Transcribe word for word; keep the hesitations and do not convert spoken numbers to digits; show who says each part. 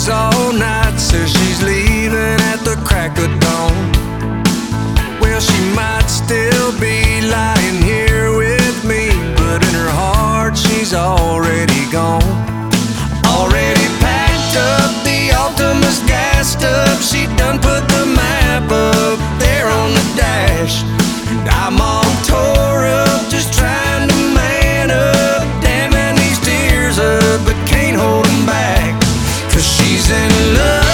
Speaker 1: drinks all night, says she's leaving at the crack of dawn. Well, she might still be lying here with me, but in her heart she's already gone. Already packed up, the Altima's gassed up, she done put the map up there on the dash. And I'm all tore up, just trying to man up, damming these tears up, but can't hold them back, 'cause she's in love.